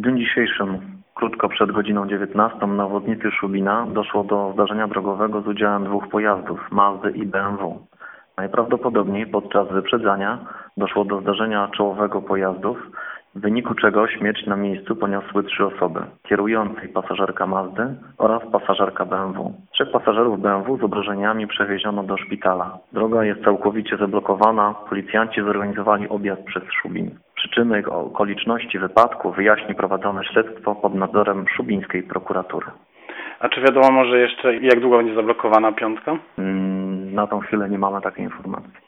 W dniu dzisiejszym, krótko przed godziną 19, na obwodnicy Szubina doszło do zdarzenia drogowego z udziałem dwóch pojazdów, Mazdy i BMW. Najprawdopodobniej podczas wyprzedzania doszło do zdarzenia czołowego pojazdów, w wyniku czego śmierć na miejscu poniosły 3 osoby. Kierujący i pasażerka Mazdy oraz pasażerka BMW. 3 pasażerów BMW z obrażeniami przewieziono do szpitala. Droga jest całkowicie zablokowana. Policjanci zorganizowali objazd przez Szubin. Przyczyny i okoliczności wypadku wyjaśni prowadzone śledztwo pod nadzorem szubińskiej prokuratury. A czy wiadomo może jeszcze, jak długo będzie zablokowana piątka? Na tą chwilę nie mamy takiej informacji.